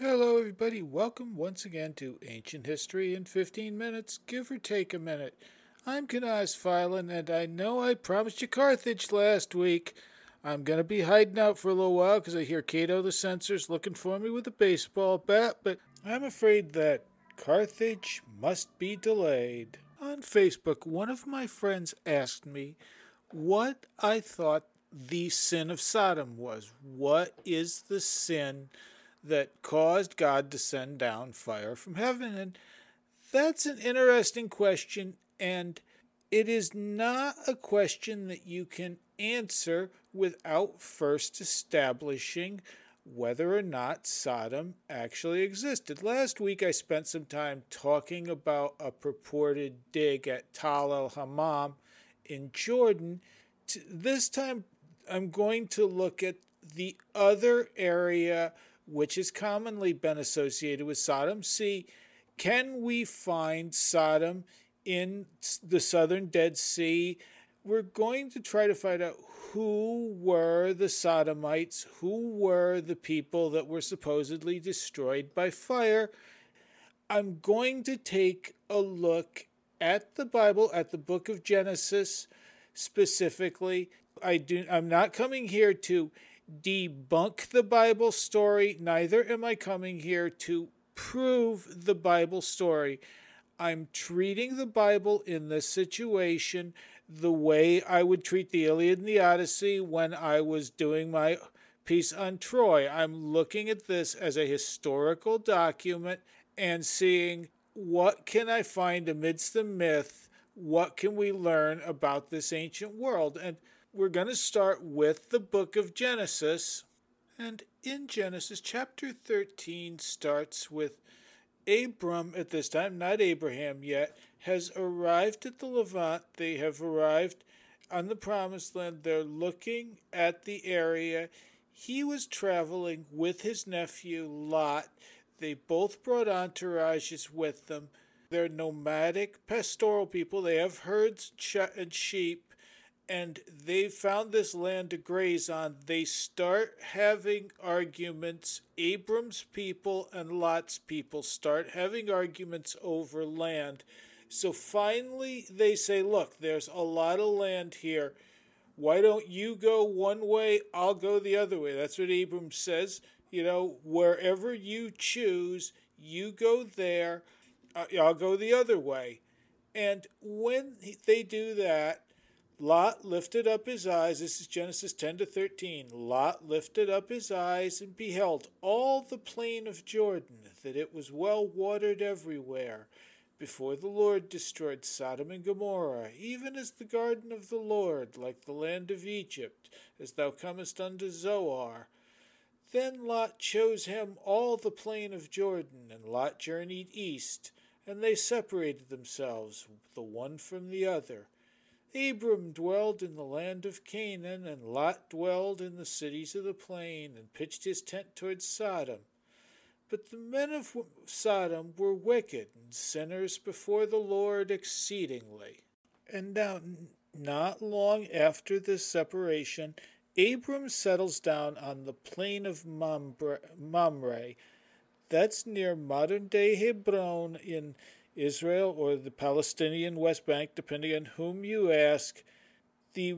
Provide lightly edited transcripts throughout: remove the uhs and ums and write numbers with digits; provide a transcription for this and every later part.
Hello, everybody. Welcome once again to Ancient History in 15 minutes, give or take a minute. I'm Kanaz Phelan, and I know I promised you Carthage last week. I'm going to be hiding out for a little while because I hear Cato the Censor's looking for me with a baseball bat, but I'm afraid that Carthage must be delayed. On Facebook, one of my friends asked me what I thought the sin of Sodom was. What is the sin that caused God to send down fire from heaven? And that's an interesting question, and it is not a question that you can answer without first establishing whether or not Sodom actually existed. Last week I spent some time talking about a purported dig at Tal el Hammam in Jordan. This time I'm going to look at the other area which has commonly been associated with Sodom. See, can we find Sodom in the southern Dead Sea? We're going to try to find out who were the Sodomites, who were the people that were supposedly destroyed by fire. I'm going to take a look at the Bible, at the book of Genesis specifically. I'm not coming here to debunk the Bible story, neither am I coming here to prove the Bible story. I'm treating the Bible in this situation the way I would treat the Iliad and the Odyssey when I was doing my piece on Troy. I'm looking at this as a historical document and seeing what can I find amidst the myth, what can we learn about this ancient world. And we're going to start with the book of Genesis. And in Genesis, chapter 13 starts with Abram, at this time, not Abraham yet, has arrived at the Levant. They have arrived on the Promised Land. They're looking at the area. He was traveling with his nephew Lot. They both brought entourages with them. They're nomadic, pastoral people. They have herds and sheep, and they found this land to graze on. They start having arguments. Abram's people and Lot's people start having arguments over land. So finally they say, look, there's a lot of land here. Why don't you go one way, I'll go the other way. That's what Abram says. Wherever you choose, you go there, I'll go the other way. And when they do that, Lot lifted up his eyes. This is Genesis 10 to 13. Lot lifted up his eyes and beheld all the plain of Jordan, that it was well watered everywhere, before the Lord destroyed Sodom and Gomorrah, even as the garden of the Lord, like the land of Egypt, as thou comest unto Zoar. Then Lot chose him all the plain of Jordan, and Lot journeyed east, and they separated themselves, the one from the other. Abram dwelled in the land of Canaan, and Lot dwelled in the cities of the plain, and pitched his tent towards Sodom. But the men of Sodom were wicked and sinners before the Lord exceedingly. And now, not long after this separation, Abram settles down on the plain of Mamre. That's near modern-day Hebron in Israel, or the Palestinian West Bank, depending on whom you ask. The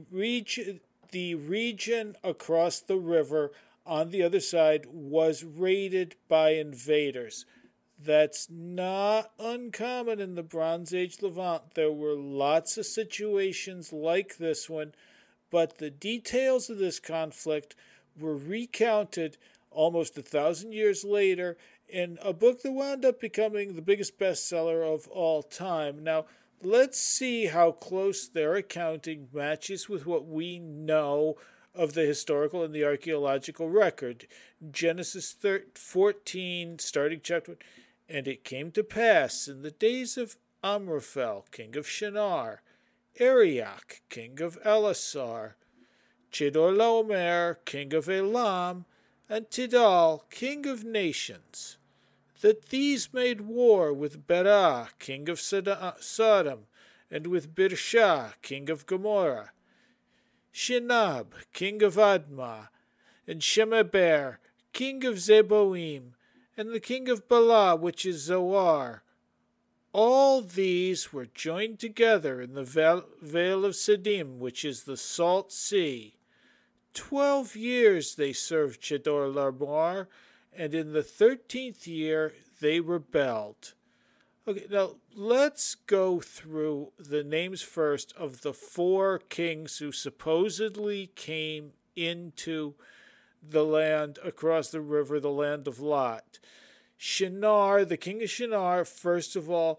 region across the river on the other side was raided by invaders. That's not uncommon in the Bronze Age Levant. There were lots of situations like this one, but the details of this conflict were recounted almost 1,000 years later in a book that wound up becoming the biggest bestseller of all time. Now, let's see how close their accounting matches with what we know of the historical and the archaeological record. Genesis 14, starting chapter 1. And it came to pass in the days of Amraphel, king of Shinar, Arioch, king of Elasar, Chedorlaomer, king of Elam, and Tidal, king of nations, that these made war with Berah, king of Sodom, and with Birsha, king of Gomorrah, Shinab, king of Admah, and Shemeber, king of Zeboim, and the king of Bala, which is Zoar. All these were joined together in the Vale of Siddim, which is the Salt Sea. 12 years they served Chedorlaomer, and in the 13th year they rebelled. Okay, now let's go through the names first of the 4 kings who supposedly came into the land across the river, the land of Lot. Shinar, the king of Shinar, first of all,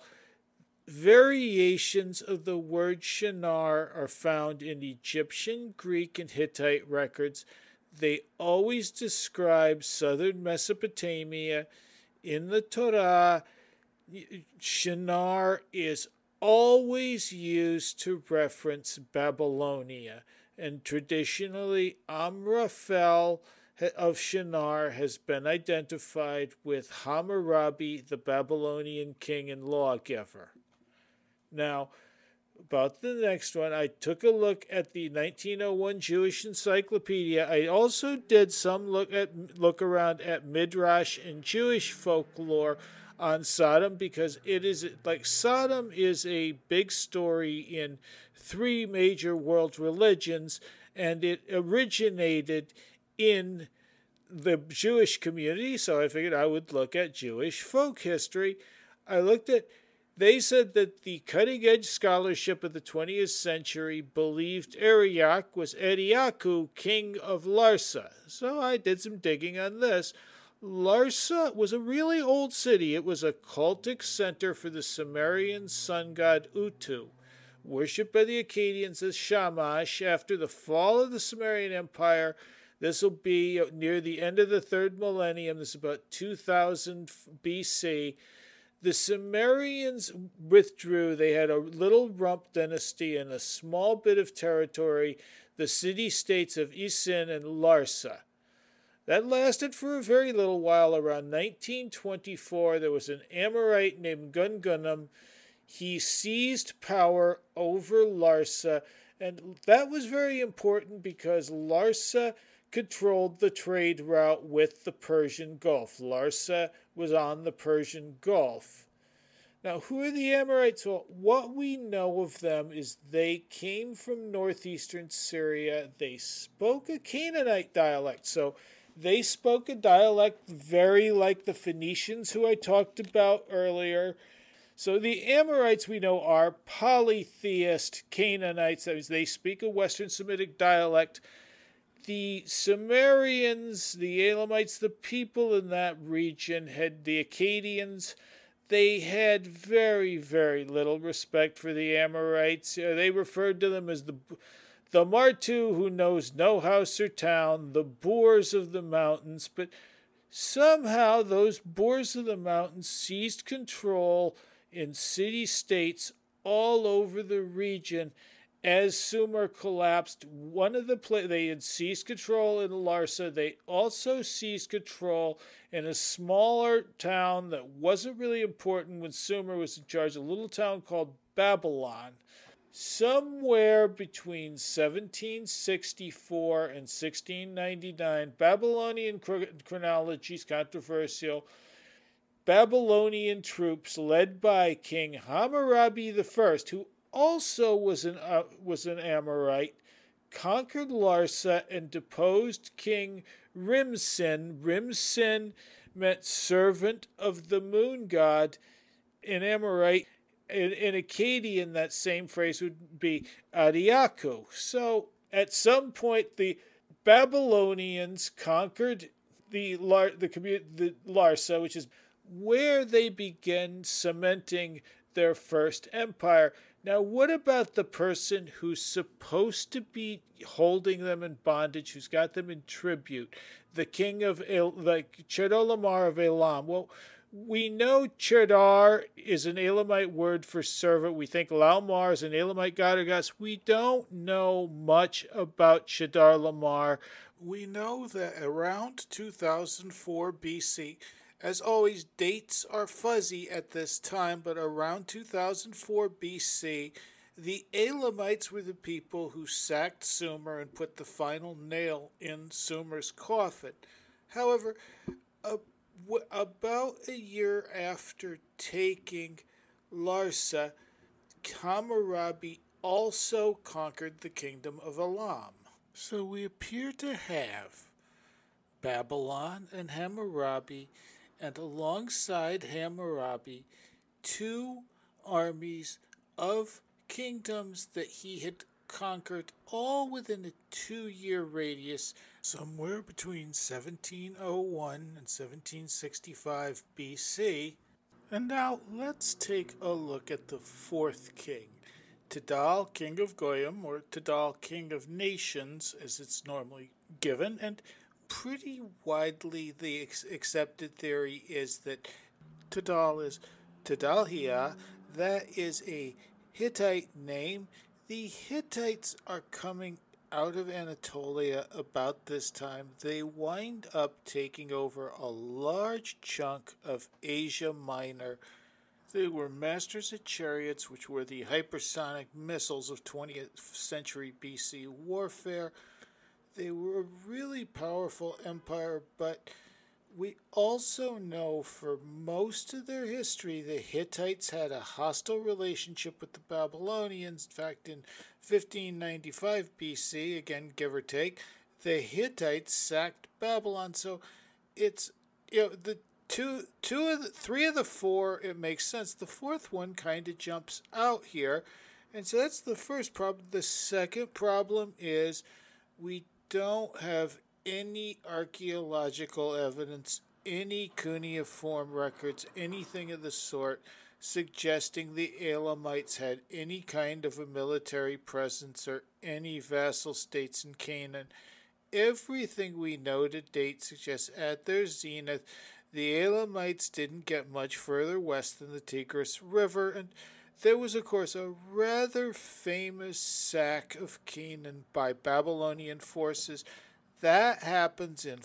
variations of the word Shinar are found in Egyptian, Greek, and Hittite records. They always describe southern Mesopotamia. In the Torah, Shinar is always used to reference Babylonia, and traditionally Amraphel of Shinar has been identified with Hammurabi, the Babylonian king and lawgiver. Now, about the next one, I took a look at the 1901 Jewish Encyclopedia. I also did some look around at Midrash and Jewish folklore on Sodom, because it is like Sodom is a big story in 3 major world religions, and it originated in the Jewish community, so I figured I would look at Jewish folk history. They said that the cutting-edge scholarship of the 20th century believed Arioch was Ediaku, king of Larsa. So I did some digging on this. Larsa was a really old city. It was a cultic center for the Sumerian sun god Utu, worshipped by the Akkadians as Shamash. After the fall of the Sumerian Empire, this will be near the end of the 3rd millennium. This is about 2000 BC. The Sumerians withdrew. They had a little rump dynasty and a small bit of territory, the city-states of Isin and Larsa. That lasted for a very little while. Around 1924, there was an Amorite named Gungunum. He seized power over Larsa, and that was very important because Larsa controlled the trade route with the Persian Gulf. Larsa was on the Persian Gulf. Now, who are the Amorites? Well, what we know of them is they came from northeastern Syria. They spoke a Canaanite dialect, so they spoke a dialect very like the Phoenicians who I talked about earlier. So the Amorites we know are polytheist Canaanites. That means they speak a Western Semitic dialect. The Sumerians, the Elamites, the people in that region, had the Akkadians. They had very, very little respect for the Amorites. They referred to them as the Martu who knows no house or town, the boors of the mountains. But somehow those boors of the mountains seized control in city-states all over the region. As Sumer collapsed, they had seized control in Larsa. They also seized control in a smaller town that wasn't really important when Sumer was in charge, a little town called Babylon. Somewhere between 1764 and 1699, Babylonian chronology is controversial. Babylonian troops led by King Hammurabi I, who also was an Amorite, conquered Larsa and deposed King Rimsin. Rimsin meant servant of the moon god in Amorite. In Akkadian, that same phrase would be Adiaku. So at some point, the Babylonians conquered the Larsa, which is where they began cementing their first empire. Now, what about the person who's supposed to be holding them in bondage, who's got them in tribute? The king of Chedorlaomer of Elam. Well, we know Chedar is an Elamite word for servant. We think Laomar is an Elamite god or goddess. We don't know much about Chedorlaomer. We know that around 2004 BC, as always, dates are fuzzy at this time, but around 2004 BC, the Elamites were the people who sacked Sumer and put the final nail in Sumer's coffin. However, About a year after taking Larsa, Hammurabi also conquered the kingdom of Elam. So we appear to have Babylon and Hammurabi, and alongside Hammurabi, two armies of kingdoms that he had conquered all within a 2 year radius, somewhere between 1701 and 1765 BC. And now let's take a look at the fourth king, Tidal, king of Goyim, or Tidal, king of nations, as it's normally given. And pretty widely the accepted theory is that Tidal is Tidalhia. That is a Hittite name. The Hittites are coming out of Anatolia about this time. They wind up taking over a large chunk of Asia Minor. They were masters of chariots, which were the hypersonic missiles of 20th century BC warfare. They were a really powerful empire, but we also know for most of their history the Hittites had a hostile relationship with the Babylonians. In fact, in 1595 BC, again give or take, the Hittites sacked Babylon. So it's, the three of the four, it makes sense. The fourth one kind of jumps out here, and so that's the first problem. The second problem is we don't have any archaeological evidence, any cuneiform records, anything of the sort suggesting the Elamites had any kind of a military presence or any vassal states in Canaan. Everything we know to date suggests at their zenith, the Elamites didn't get much further west than the Tigris River, and there was, of course, a rather famous sack of Canaan by Babylonian forces. That happens in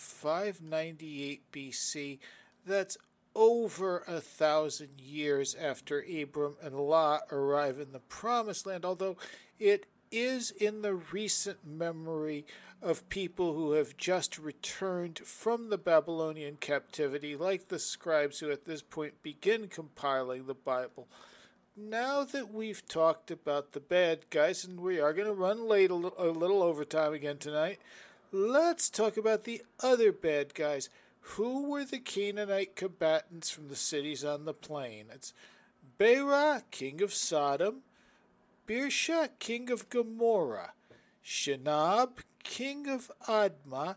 598 BC. That's over 1,000 years after Abram and Lot arrive in the Promised Land, although it is in the recent memory of people who have just returned from the Babylonian captivity, like the scribes who at this point begin compiling the Bible. Now that we've talked about the bad guys, and we are going to run late a little overtime again tonight, let's talk about the other bad guys. Who were the Canaanite combatants from the cities on the plain? It's Bera, king of Sodom, Birsha, king of Gomorrah, Shinab, king of Admah,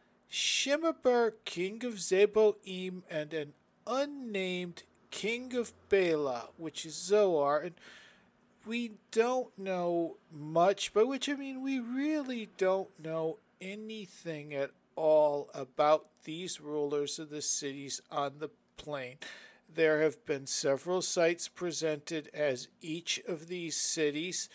Shemeber, king of Zeboim, and an unnamed king of Bela, which is Zoar. And we don't know much, by which I mean we really don't know anything at all about these rulers of the cities on the plain. There have been several sites presented as each of these cities.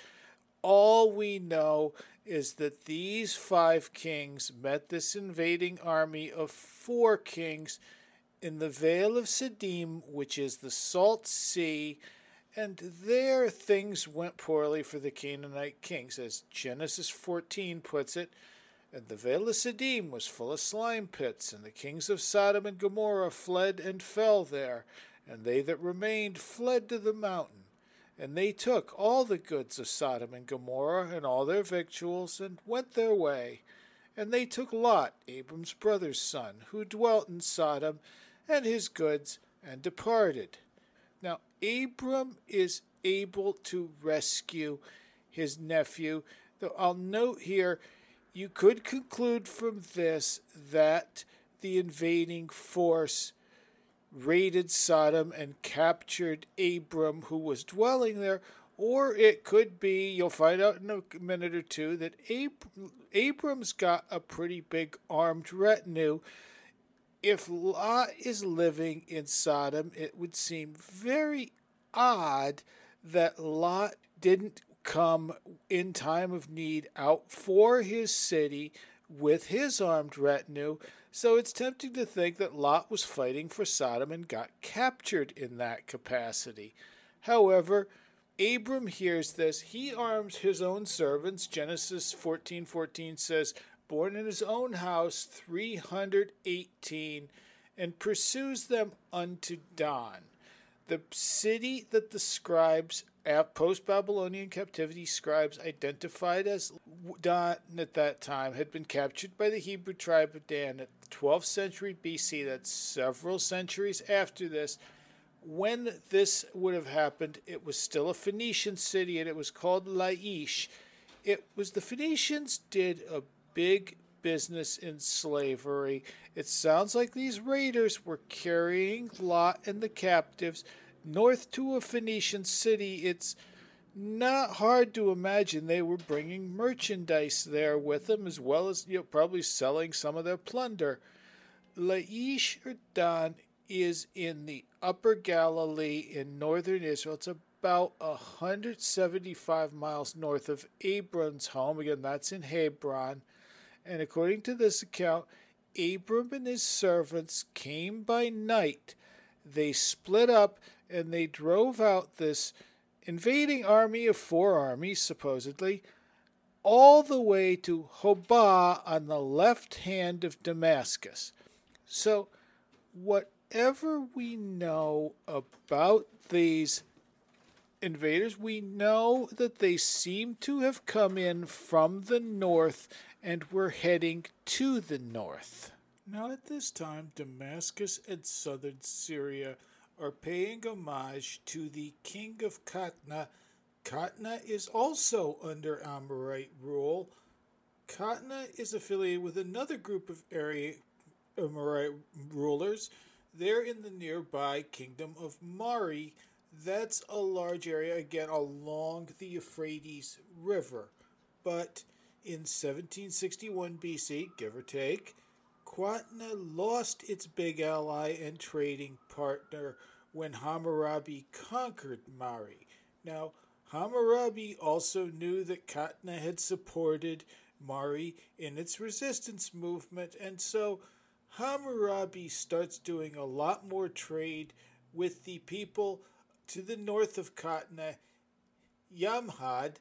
All we know is that these 5 kings met this invading army of 4 kings in the Vale of Siddim, which is the Salt Sea, and there things went poorly for the Canaanite kings. As Genesis 14 puts it, and the Vale of Siddim was full of slime pits, and the kings of Sodom and Gomorrah fled and fell there, and they that remained fled to the mountain. And they took all the goods of Sodom and Gomorrah, and all their victuals, and went their way. And they took Lot, Abram's brother's son, who dwelt in Sodom, and his goods, and departed. Now, Abram is able to rescue his nephew, though I'll note here, you could conclude from this that the invading force raided Sodom and captured Abram, who was dwelling there, or it could be, you'll find out in a minute or two, that Abram's got a pretty big armed retinue. If Lot is living in Sodom, it would seem very odd that Lot didn't come in time of need out for his city with his armed retinue. So it's tempting to think that Lot was fighting for Sodom and got captured in that capacity. However, Abram hears this. He arms his own servants. Genesis 14:14 says, born in his own house, 318, and pursues them unto Dan. The city that the scribes, post-Babylonian captivity scribes identified as Dan at that time, had been captured by the Hebrew tribe of Dan at the 12th century BC. That's several centuries after this. When this would have happened, it was still a Phoenician city, and it was called Laish. The Phoenicians did a big business in slavery. It sounds like these raiders were carrying Lot and the captives north to a Phoenician city. It's not hard to imagine they were bringing merchandise there with them, as well as probably selling some of their plunder. Laish or Dan is in the Upper Galilee in northern Israel. It's about 175 miles north of Abram's home. Again, that's in Hebron. And according to this account, Abram and his servants came by night. They split up and they drove out this invading army of 4 armies, supposedly, all the way to Hobah on the left hand of Damascus. So, whatever we know about these invaders, we know that they seem to have come in from the north and were heading to the north. Now at this time, Damascus and southern Syria are paying homage to the king of Katna. Katna is also under Amorite rule. Katna is affiliated with another group of Amorite rulers. They're in the nearby kingdom of Mari. That's a large area, again, along the Euphrates River. But in 1761 BC, give or take, Katna lost its big ally and trading partner when Hammurabi conquered Mari. Now, Hammurabi also knew that Katna had supported Mari in its resistance movement, and so Hammurabi starts doing a lot more trade with the people to the north of Katna, Yamhad,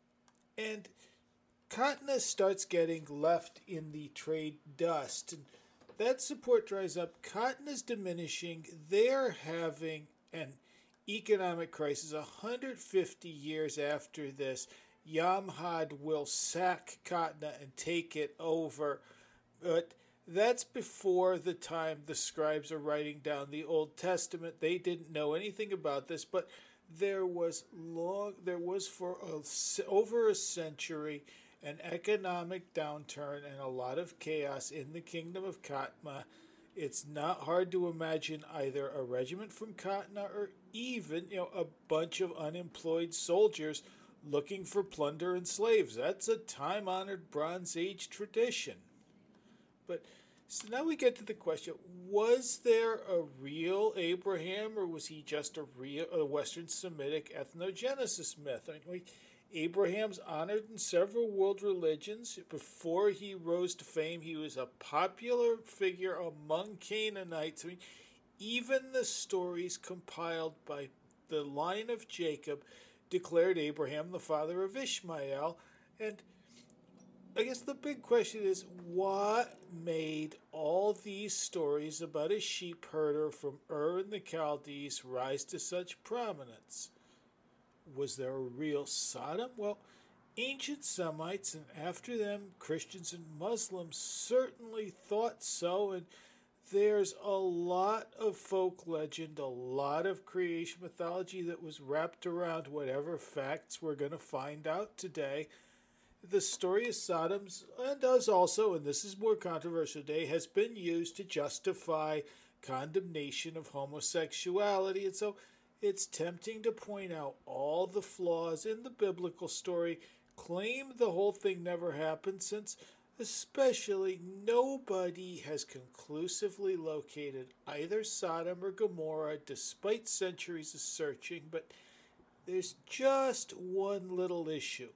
and Katna starts getting left in the trade dust. And that support dries up. Katna's diminishing. They're having an economic crisis. 150 years after this, Yamhad will sack Katna and take it over. But that's before the time the scribes are writing down the Old Testament. They didn't know anything about this, but there was for over a century an economic downturn and a lot of chaos in the kingdom of Katna. It's not hard to imagine either a regiment from Katna or even a bunch of unemployed soldiers looking for plunder and slaves. That's a time-honored Bronze Age tradition. But so now we get to the question, was there a real Abraham, or was he just a Western Semitic ethnogenesis myth? Abraham's honored in several world religions. Before he rose to fame, he was a popular figure among Canaanites. Even the stories compiled by the line of Jacob declared Abraham the father of Ishmael. And I guess the big question is, what made all these stories about a sheep herder from Ur in the Chaldees rise to such prominence? Was there a real Sodom? Well, ancient Semites, and after them Christians and Muslims, certainly thought so, and there's a lot of folk legend, a lot of creation mythology that was wrapped around whatever facts we're going to find out today. The story of Sodom's, and us also, and this is more controversial today, has been used to justify condemnation of homosexuality, and so it's tempting to point out all the flaws in the biblical story, claim the whole thing never happened, since especially nobody has conclusively located either Sodom or Gomorrah despite centuries of searching. But there's just one little issue.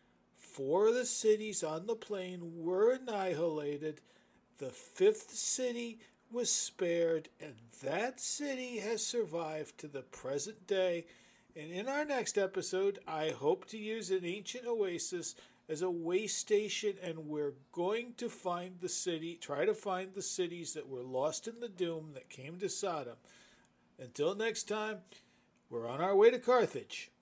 4 of the cities on the plain were annihilated. The 5th city was spared, and that city has survived to the present day. And in our next episode, I hope to use an ancient oasis as a way station, and we're going to find the city, try to find the cities that were lost in the doom that came to Sodom. Until next time, we're on our way to Carthage.